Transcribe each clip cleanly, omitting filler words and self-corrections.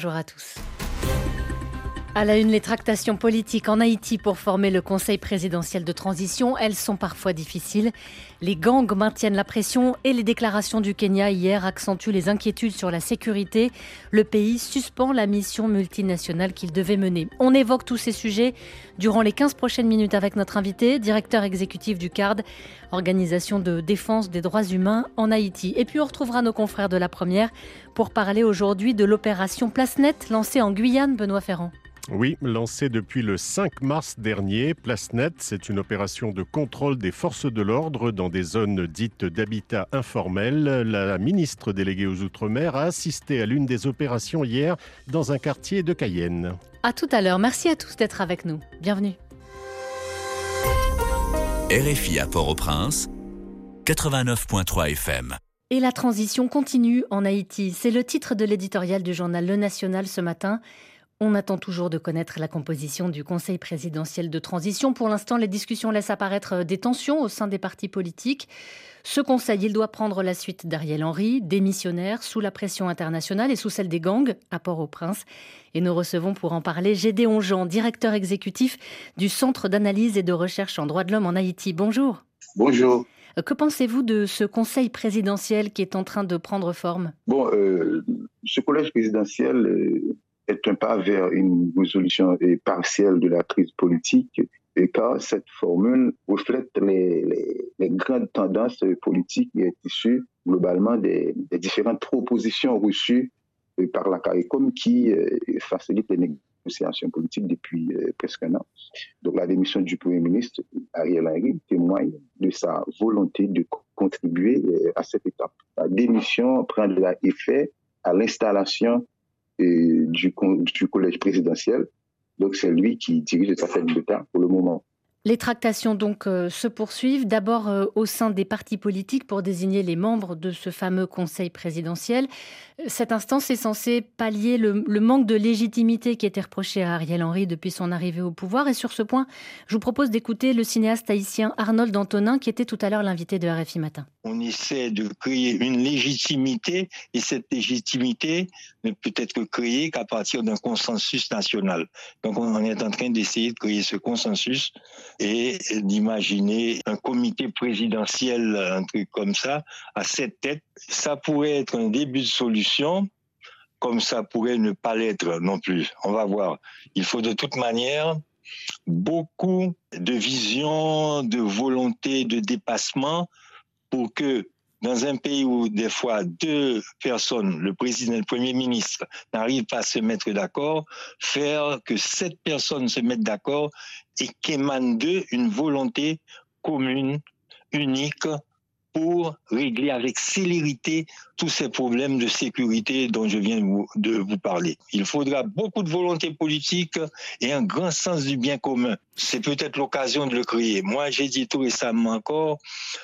Bonjour à tous. À la une, les tractations politiques en Haïti pour former le Conseil présidentiel de transition, elles sont parfois difficiles. Les gangs maintiennent la pression et les déclarations du Kenya hier accentuent les inquiétudes sur la sécurité. Le pays suspend la mission multinationale qu'il devait mener. On évoque tous ces sujets durant les 15 prochaines minutes avec notre invité, directeur exécutif du CARD, organisation de défense des droits humains en Haïti. Et puis on retrouvera nos confrères de la première pour parler aujourd'hui de l'opération Place Nette lancée en Guyane, Benoît Ferrand. Oui, lancée depuis le 5 mars dernier, Place Nette, c'est une opération de contrôle des forces de l'ordre dans des zones dites d'habitat informel. La ministre déléguée aux Outre-mer a assisté à l'une des opérations hier dans un quartier de Cayenne. À tout à l'heure. Merci à tous d'être avec nous. Bienvenue. RFI à Port-au-Prince, 89.3 FM. Et la transition continue en Haïti. C'est le titre de l'éditorial du journal Le National ce matin. On attend toujours de connaître la composition du Conseil présidentiel de transition. Pour l'instant, les discussions laissent apparaître des tensions au sein des partis politiques. Ce Conseil, il doit prendre la suite d'Ariel Henry, démissionnaire, sous la pression internationale et sous celle des gangs à Port-au-Prince. Et nous recevons pour en parler Gédéon Jean, directeur exécutif du Centre d'analyse et de recherche en droits de l'homme en Haïti. Bonjour. Bonjour. Que pensez-vous de ce Conseil présidentiel qui est en train de prendre forme ? Ce collège présidentiel est un pas vers une résolution partielle de la crise politique, car cette formule reflète les grandes tendances politiques qui est issue globalement des différentes propositions reçues par la CARICOM qui facilite les négociations politiques depuis presque un an. Donc la démission du Premier ministre Ariel Henry témoigne de sa volonté de contribuer à cette étape. La démission prendra effet à l'installation du collège présidentiel. Donc c'est lui qui dirige les affaires de l'État pour le moment. Les tractations donc se poursuivent, d'abord au sein des partis politiques pour désigner les membres de ce fameux conseil présidentiel. Cette instance est censée pallier le manque de légitimité qui était reproché à Ariel Henry depuis son arrivée au pouvoir. Et sur ce point, je vous propose d'écouter le cinéaste haïtien Arnold Antonin qui était tout à l'heure l'invité de RFI Matin. On essaie de créer une légitimité et cette légitimité ne peut être créée qu'à partir d'un consensus national. Donc on est en train d'essayer de créer ce consensus et d'imaginer un comité présidentiel, un truc comme ça, à 7 têtes. Ça pourrait être un début de solution, comme ça pourrait ne pas l'être non plus. On va voir. Il faut de toute manière beaucoup de vision, de volonté, de dépassement pour que dans un pays où des fois 2 personnes, le président et le premier ministre, n'arrivent pas à se mettre d'accord, faire que 7 personnes se mettent d'accord et qu'émane d'eux une volonté commune, unique, pour régler avec célérité tous ces problèmes de sécurité dont je viens de vous parler. Il faudra beaucoup de volonté politique et un grand sens du bien commun. C'est peut-être l'occasion de le créer. Moi, j'ai dit tout récemment encore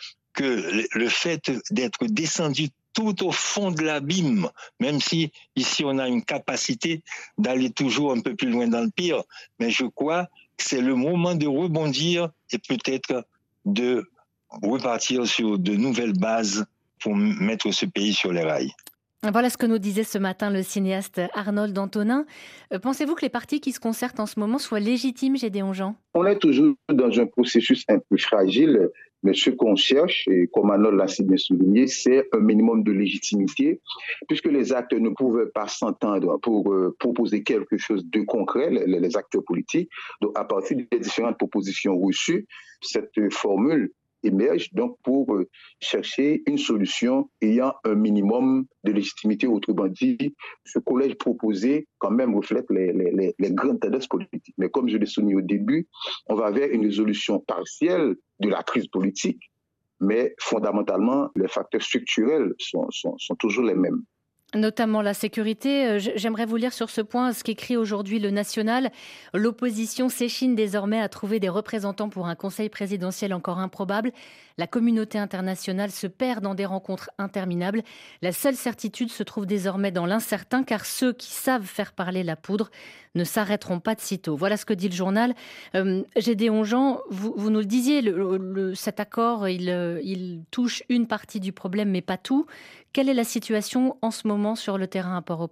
que le fait d'être descendu tout au fond de l'abîme, même si ici on a une capacité d'aller toujours un peu plus loin dans le pire, mais je crois que c'est le moment de rebondir et peut-être de repartir sur de nouvelles bases pour mettre ce pays sur les rails. Voilà ce que nous disait ce matin le cinéaste Arnold Antonin. Pensez-vous que les partis qui se concertent en ce moment soient légitimes, Gédéon Jean ? On est toujours dans un processus un peu fragile, mais ce qu'on cherche, et comme Arnold l'a si bien souligné, c'est un minimum de légitimité, puisque les acteurs ne pouvaient pas s'entendre pour proposer quelque chose de concret, les acteurs politiques. Donc à partir des différentes propositions reçues, cette formule émerge donc pour chercher une solution ayant un minimum de légitimité. Autrement dit, ce collège proposé quand même reflète les grandes tendances politiques. Mais comme je l'ai souligné au début, on va vers une résolution partielle de la crise politique, mais fondamentalement, les facteurs structurels sont toujours les mêmes. Notamment la sécurité. J'aimerais vous lire sur ce point ce qu'écrit aujourd'hui le National. L'opposition s'échine désormais à trouver des représentants pour un conseil présidentiel encore improbable. La communauté internationale se perd dans des rencontres interminables. La seule certitude se trouve désormais dans l'incertain, car ceux qui savent faire parler la poudre ne s'arrêteront pas de sitôt. Voilà ce que dit le journal. Gédéon Jean, vous nous le disiez, cet accord, il touche une partie du problème, mais pas tout. Quelle est la situation en ce moment sur le terrain à Port-au-Prince ?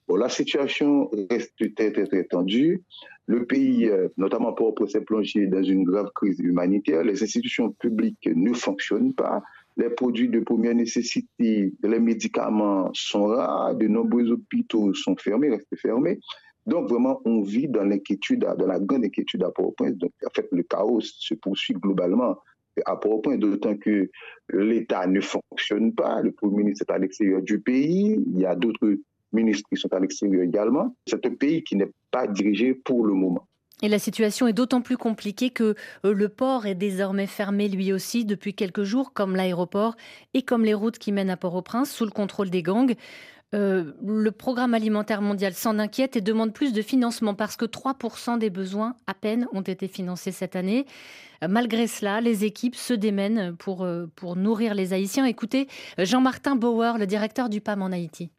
Bon, la situation reste très, très, très tendue. Le pays, notamment Port-au-Prince, s'est plongé dans une grave crise humanitaire. Les institutions publiques ne fonctionnent pas. Les produits de première nécessité, les médicaments sont rares. De nombreux hôpitaux sont fermés, restent fermés. Donc, vraiment, on vit dans l'inquiétude, dans la grande inquiétude à Port-au-Prince. Donc, en fait, le chaos se poursuit globalement à Port-au-Prince, d'autant que l'État ne fonctionne pas. Le Premier ministre est à l'extérieur du pays. Il y a d'autres ministres qui sont à l'extérieur également. C'est un pays qui n'est pas dirigé pour le moment. Et la situation est d'autant plus compliquée que le port est désormais fermé lui aussi depuis quelques jours, comme l'aéroport et comme les routes qui mènent à Port-au-Prince, sous le contrôle des gangs. Le programme alimentaire mondial s'en inquiète et demande plus de financement parce que 3% des besoins à peine ont été financés cette année. Malgré cela, les équipes se démènent pour nourrir les Haïtiens. Écoutez, Jean-Martin Bauer, le directeur du PAM en Haïti.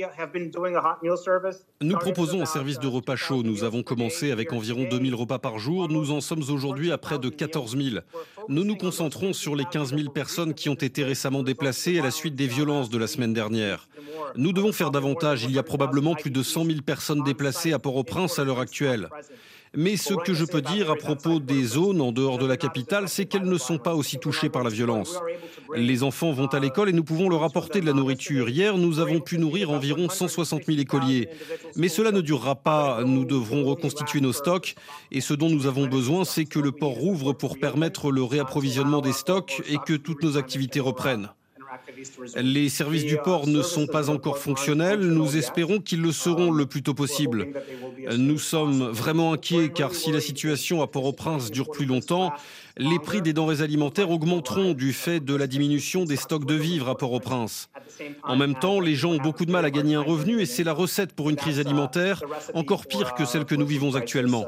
Nous proposons un service de repas chaud. Nous avons commencé avec environ 2000 repas par jour. Nous en sommes aujourd'hui à près de 14 000. Nous nous concentrons sur les 15 000 personnes qui ont été récemment déplacées à la suite des violences de la semaine dernière. Nous devons faire davantage. Il y a probablement plus de 100 000 personnes déplacées à Port-au-Prince à l'heure actuelle. Mais ce que je peux dire à propos des zones en dehors de la capitale, c'est qu'elles ne sont pas aussi touchées par la violence. Les enfants vont à l'école et nous pouvons leur apporter de la nourriture. Hier, nous avons pu nourrir environ 160 000 écoliers. Mais cela ne durera pas. Nous devrons reconstituer nos stocks. Et ce dont nous avons besoin, c'est que le port rouvre pour permettre le réapprovisionnement des stocks et que toutes nos activités reprennent. Les services du port ne sont pas encore fonctionnels. Nous espérons qu'ils le seront le plus tôt possible. Nous sommes vraiment inquiets car si la situation à Port-au-Prince dure plus longtemps, les prix des denrées alimentaires augmenteront du fait de la diminution des stocks de vivres à Port-au-Prince. En même temps, les gens ont beaucoup de mal à gagner un revenu et c'est la recette pour une crise alimentaire encore pire que celle que nous vivons actuellement.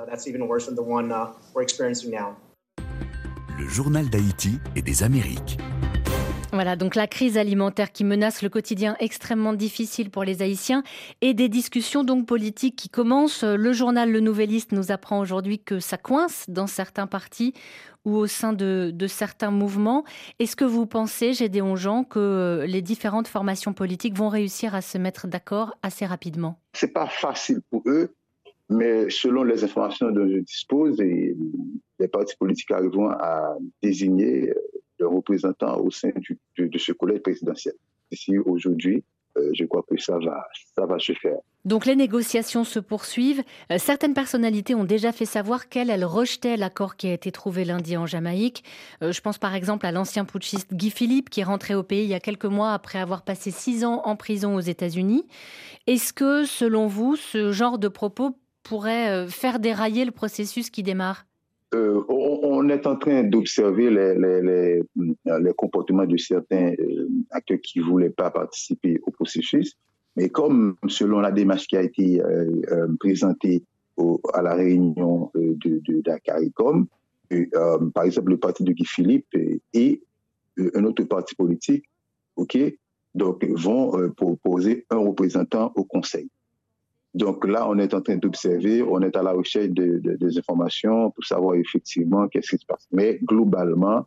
Le journal d'Haïti et des Amériques. Voilà, donc la crise alimentaire qui menace le quotidien extrêmement difficile pour les Haïtiens et des discussions donc politiques qui commencent. Le journal Le Nouvelliste nous apprend aujourd'hui que ça coince dans certains partis ou au sein de certains mouvements. Est-ce que vous pensez, Gédéon Jean, que les différentes formations politiques vont réussir à se mettre d'accord assez rapidement ? C'est pas facile pour eux, mais selon les informations dont je dispose, les partis politiques arriveront à désigner de représentants au sein de ce collège présidentiel. Ici, aujourd'hui, je crois que ça va se faire. Donc les négociations se poursuivent. Certaines personnalités ont déjà fait savoir qu'elles rejetaient l'accord qui a été trouvé lundi en Jamaïque. Je pense par exemple à l'ancien putschiste Guy Philippe qui est rentré au pays il y a quelques mois après avoir passé 6 ans en prison aux États-Unis. Est-ce que, selon vous, ce genre de propos pourrait faire dérailler le processus qui démarre ? On est en train d'observer les comportements de certains acteurs qui ne voulaient pas participer au processus. Mais comme selon la démarche qui a été présentée à la réunion de CARICOM, par exemple le parti de Guy Philippe et un autre parti politique, donc vont proposer un représentant au Conseil. Donc là, on est en train d'observer, on est à la recherche des informations pour savoir effectivement qu'est-ce qui se passe. Mais globalement,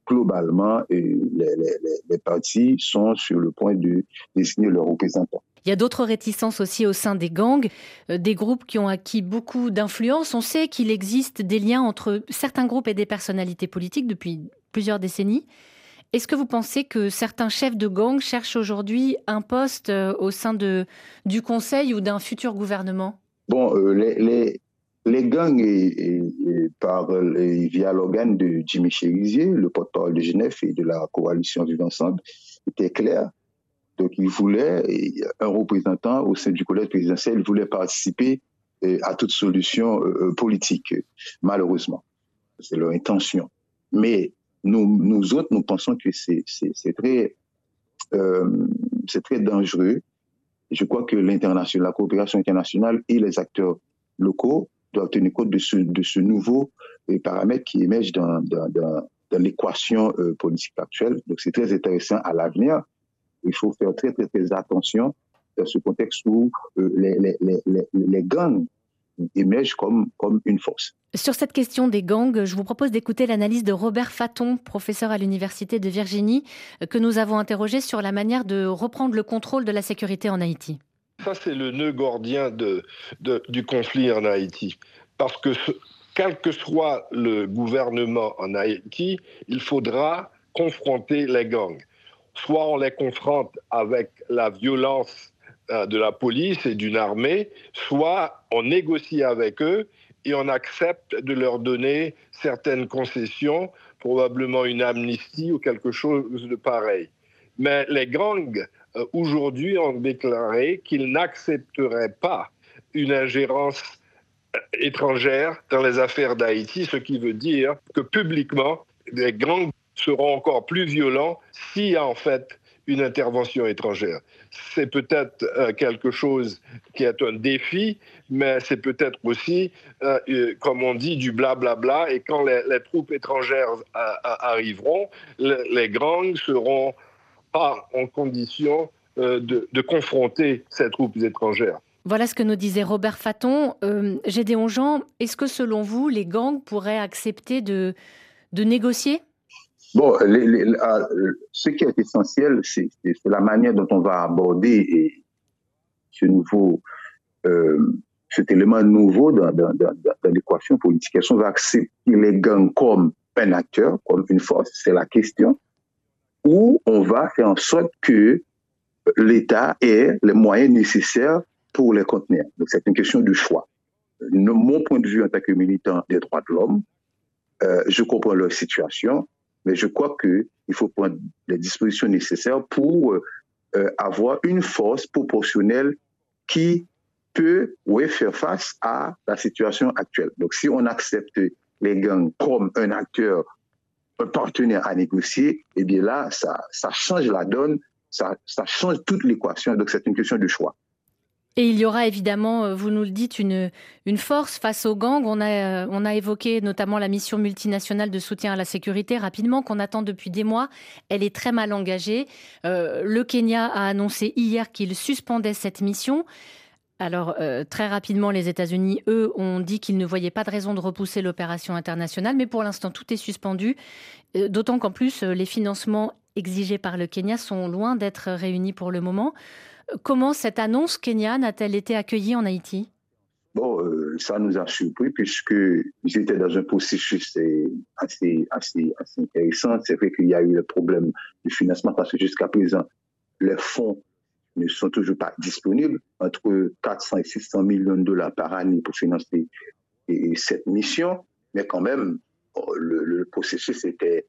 les partis sont sur le point de désigner leurs représentants. Il y a d'autres réticences aussi au sein des gangs, des groupes qui ont acquis beaucoup d'influence. On sait qu'il existe des liens entre certains groupes et des personnalités politiques depuis plusieurs décennies. Est-ce que vous pensez que certains chefs de gang cherchent aujourd'hui un poste au sein du Conseil ou d'un futur gouvernement ? Bon, les gangs, via l'organe de Jimmy Cherizier, le porte-parole de Genève et de la coalition Vivre Ensemble, étaient clairs. Donc, ils voulaient un représentant au sein du collège présidentiel, ils voulaient participer à toute solution politique, malheureusement. C'est leur intention. Mais nous autres, nous pensons que c'est très dangereux. Je crois que la coopération internationale et les acteurs locaux doivent tenir compte de ce nouveau paramètre qui émerge dans l'équation politique actuelle. Donc c'est très intéressant à l'avenir. Il faut faire très, très, très attention dans ce contexte où les gangs émergent comme une force. Sur cette question des gangs, je vous propose d'écouter l'analyse de Robert Fatton, professeur à l'Université de Virginie, que nous avons interrogé sur la manière de reprendre le contrôle de la sécurité en Haïti. Ça, c'est le nœud gordien du conflit en Haïti. Parce que quel que soit le gouvernement en Haïti, il faudra confronter les gangs. Soit on les confronte avec la violence de la police et d'une armée, soit on négocie avec eux et on accepte de leur donner certaines concessions, probablement une amnistie ou quelque chose de pareil. Mais les gangs, aujourd'hui, ont déclaré qu'ils n'accepteraient pas une ingérence étrangère dans les affaires d'Haïti, ce qui veut dire que publiquement, les gangs seront encore plus violents s'il y a en fait une intervention étrangère. C'est peut-être quelque chose qui est un défi, mais c'est peut-être aussi, comme on dit, du blablabla. Et quand les troupes étrangères arriveront, les gangs seront pas en condition de confronter ces troupes étrangères. Voilà ce que nous disait Robert Fatton. Gédéon Jean, est-ce que selon vous, les gangs pourraient accepter de négocier ? Bon, ce qui est essentiel, c'est la manière dont on va aborder cet élément nouveau dans l'équation politique. Est-ce qu'on va accepter les gangs comme un acteur, comme une force, c'est la question, ou on va faire en sorte que l'État ait les moyens nécessaires pour les contenir. Donc, c'est une question de choix. Mon point de vue en tant que militant des droits de l'homme, je comprends leur situation, mais je crois qu'il faut prendre les dispositions nécessaires pour avoir une force proportionnelle qui peut faire face à la situation actuelle. Donc, si on accepte les gangs comme un acteur, un partenaire à négocier, eh bien là, ça change la donne, ça change toute l'équation. Donc, c'est une question de choix. Et il y aura évidemment, vous nous le dites, une force face aux gangs. On a évoqué notamment la mission multinationale de soutien à la sécurité rapidement, qu'on attend depuis des mois. Elle est très mal engagée. Le Kenya a annoncé hier qu'il suspendait cette mission. Alors, très rapidement, les États-Unis, eux, ont dit qu'ils ne voyaient pas de raison de repousser l'opération internationale. Mais pour l'instant, tout est suspendu. D'autant qu'en plus, les financements exigés par le Kenya sont loin d'être réunis pour le moment. Comment cette annonce kenyane a-t-elle été accueillie en Haïti ? Bon, ça nous a surpris puisqu'ils étaient dans un processus assez intéressant. C'est vrai qu'il y a eu le problème du financement parce que jusqu'à présent, les fonds ne sont toujours pas disponibles. Entre 400 et 600 millions de dollars par année pour financer cette mission. Mais quand même, le processus était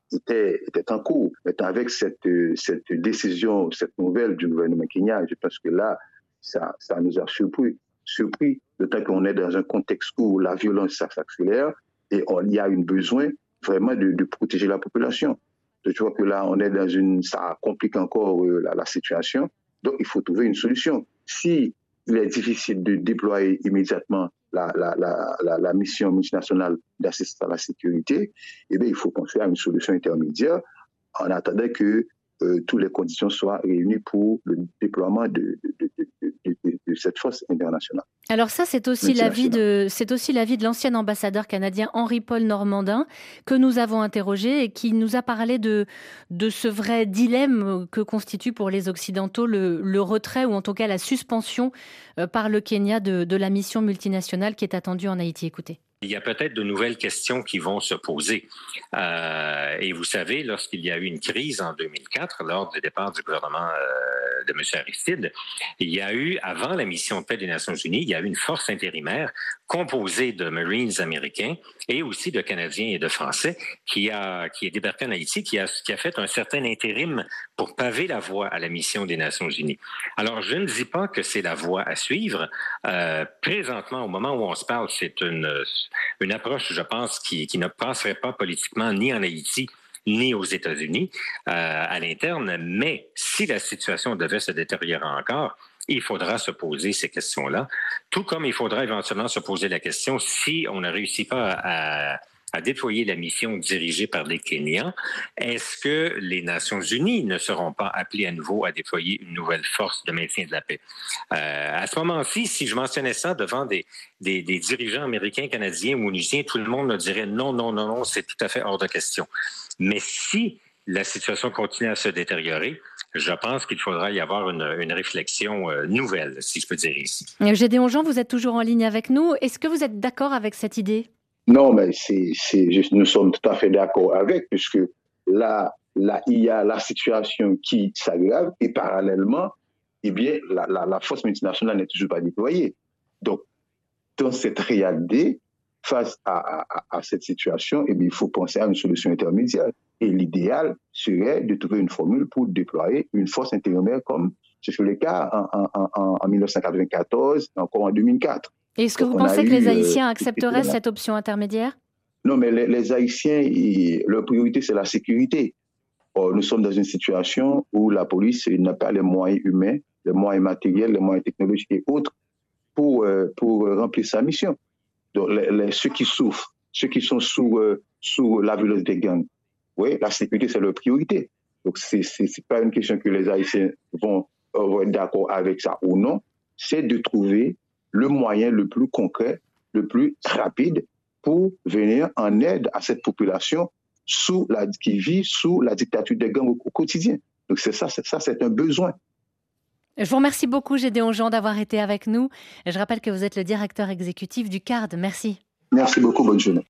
en cours. Mais avec cette décision, cette nouvelle du gouvernement kenyan, je pense que là, ça nous a surpris, d'autant qu'on est dans un contexte où la violence s'accélère et il y a un besoin vraiment de protéger la population. Je vois que là, ça complique encore la situation. Donc, il faut trouver une solution. Si il est difficile de déployer immédiatement la mission multinationale d'assistance à la sécurité, eh bien, il faut penser à une solution intermédiaire en attendant que toutes les conditions soient réunies pour le déploiement de cette force internationale. Alors ça, c'est aussi l'avis de l'ancien ambassadeur canadien Henri-Paul Normandin que nous avons interrogé et qui nous a parlé de ce vrai dilemme que constitue pour les Occidentaux le retrait ou en tout cas la suspension par le Kenya de la mission multinationale qui est attendue en Haïti. Écoutez. Il y a peut-être de nouvelles questions qui vont se poser. Et vous savez, lorsqu'il y a eu une crise en 2004, lors du départ du gouvernement de M. Aristide, il y a eu, avant la mission de paix des Nations Unies, il y a eu une force intérimaire composée de Marines américains et aussi de Canadiens et de Français qui est débarqué en Haïti, qui a fait un certain intérim pour paver la voie à la mission des Nations Unies. Alors, je ne dis pas que c'est la voie à suivre. Présentement, au moment où on se parle, c'est une approche, je pense, qui ne passerait pas politiquement ni en Haïti ni aux États-Unis à l'interne. Mais si la situation devait se détériorer encore, il faudra se poser ces questions-là, tout comme il faudra éventuellement se poser la question si on ne réussit pas à déployer la mission dirigée par les Kenyans, est-ce que les Nations Unies ne seront pas appelées à nouveau à déployer une nouvelle force de maintien de la paix? À ce moment-ci, si je mentionnais ça devant des dirigeants américains, canadiens ou onusiens, tout le monde me dirait non, c'est tout à fait hors de question. Mais si la situation continue à se détériorer, je pense qu'il faudra y avoir une réflexion nouvelle, si je peux dire ici. Gédéon Jean, vous êtes toujours en ligne avec nous. Est-ce que vous êtes d'accord avec cette idée? Non, mais nous sommes tout à fait d'accord avec, puisque là, il y a la situation qui s'aggrave et parallèlement, eh bien, la force multinationale n'est toujours pas déployée. Donc, dans cette réalité, face à cette situation, eh bien, il faut penser à une solution intermédiaire. Et l'idéal serait de trouver une formule pour déployer une force intérimaire comme ce fut le cas en 1994 et encore en 2004. Et est-ce que vous pensez que les Haïtiens accepteraient cette option intermédiaire? Non, mais les Haïtiens, leur priorité, c'est la sécurité. Or, nous sommes dans une situation où la police n'a pas les moyens humains, les moyens matériels, les moyens technologiques et autres pour remplir sa mission. Donc, ceux qui souffrent, ceux qui sont sous la violence des gangs, oui, la sécurité, c'est leur priorité. Donc, c'est pas une question que les Haïtiens vont être d'accord avec ça ou non. C'est de trouver le moyen le plus concret, le plus rapide pour venir en aide à cette population qui vit sous la dictature des gangs au quotidien. Donc, c'est un besoin. Je vous remercie beaucoup, Gédéon Jean, d'avoir été avec nous. Je rappelle que vous êtes le directeur exécutif du CARD. Merci. Merci beaucoup, bonne journée.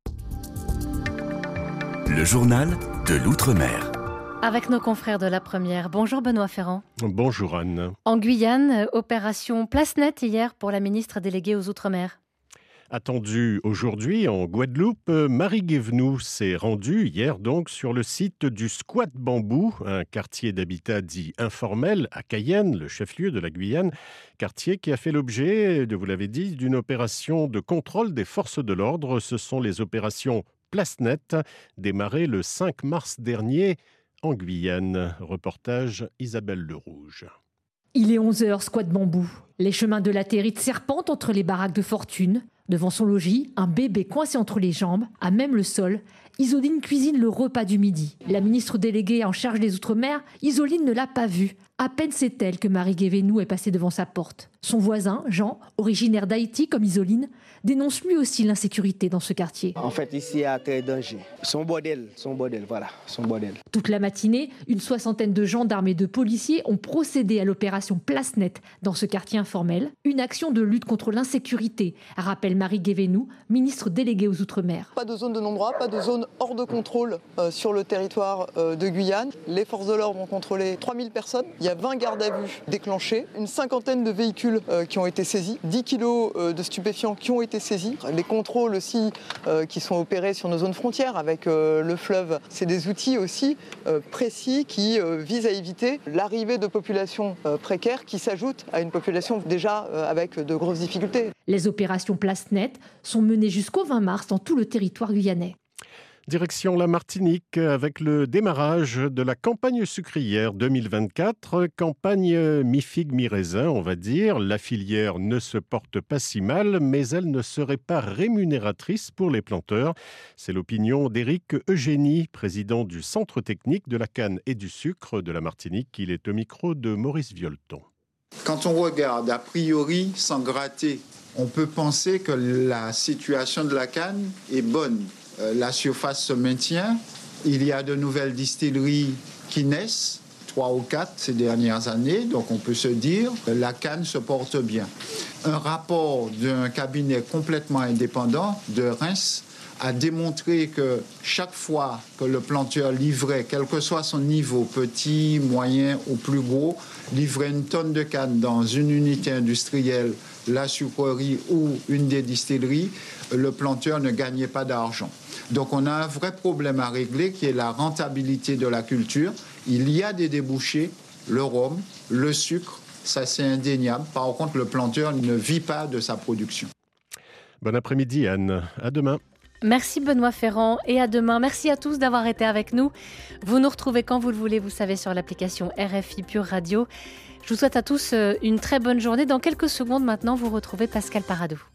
Le journal de l'Outre-mer. Avec nos confrères de la Première. Bonjour Benoît Ferrand. Bonjour Anne. En Guyane, opération Place Nette hier pour la ministre déléguée aux Outre-mer. Attendue aujourd'hui en Guadeloupe, Marie Guévenoux s'est rendue hier donc sur le site du Squat Bambou, un quartier d'habitat dit informel à Cayenne, le chef-lieu de la Guyane, quartier qui a fait l'objet, vous l'avez dit, d'une opération de contrôle des forces de l'ordre. Ce sont les opérations Place Nette, démarrées le 5 mars dernier en Guyane. Reportage Isabelle Lerouge. Il est 11h, Squat Bambou. Les chemins de la Territe serpentent entre les baraques de fortune. Devant son logis, un bébé coincé entre les jambes, à même le sol, Isoline cuisine le repas du midi. La ministre déléguée en charge des Outre-mer, Isoline ne l'a pas vue. À peine sait-elle que Marie Guévenoux est passée devant sa porte. Son voisin, Jean, originaire d'Haïti comme Isoline, dénonce lui aussi l'insécurité dans ce quartier. En fait, ici, il y a très danger. Son bordel, voilà, son bordel. Toute la matinée, une soixantaine de gendarmes et de policiers ont procédé à l'opération Place Nette dans ce quartier informel. Une action de lutte contre l'insécurité, rappelle Marie Guévenoux, ministre déléguée aux Outre-mer. Pas de zone de non-droit, pas de zone hors de contrôle sur le territoire de Guyane. Les forces de l'ordre ont contrôlé 3000 personnes. Il y a 20 gardes à vue déclenchés, une cinquantaine de véhicules qui ont été saisis, 10 kilos de stupéfiants qui ont été saisis. Les contrôles aussi qui sont opérés sur nos zones frontières avec le fleuve, c'est des outils aussi précis qui visent à éviter l'arrivée de populations précaires qui s'ajoutent à une population déjà avec de grosses difficultés. Les opérations Place Nette sont menées jusqu'au 20 mars dans tout le territoire guyanais. Direction la Martinique avec le démarrage de la campagne sucrière 2024. Campagne mi-figue, mi-raisin, on va dire. La filière ne se porte pas si mal, mais elle ne serait pas rémunératrice pour les planteurs. C'est l'opinion d'Éric Eugénie, président du Centre technique de la canne et du sucre de la Martinique. Il est au micro de Maurice Violton. Quand on regarde a priori sans gratter, on peut penser que la situation de la canne est bonne. La surface se maintient. Il y a de nouvelles distilleries qui naissent, 3 ou 4 ces dernières années. Donc on peut se dire que la canne se porte bien. Un rapport d'un cabinet complètement indépendant de Reims a démontré que chaque fois que le planteur livrait, quel que soit son niveau, petit, moyen ou plus gros, livrait une tonne de canne dans une unité industrielle, la sucrerie ou une des distilleries, le planteur ne gagnait pas d'argent. Donc on a un vrai problème à régler qui est la rentabilité de la culture. Il y a des débouchés, le rhum, le sucre, ça c'est indéniable. Par contre, le planteur ne vit pas de sa production. Bon après-midi Anne, à demain. Merci Benoît Ferrand et à demain. Merci à tous d'avoir été avec nous. Vous nous retrouvez quand vous le voulez, vous savez, sur l'application RFI Pure Radio. Je vous souhaite à tous une très bonne journée. Dans quelques secondes maintenant, vous retrouvez Pascal Paradou.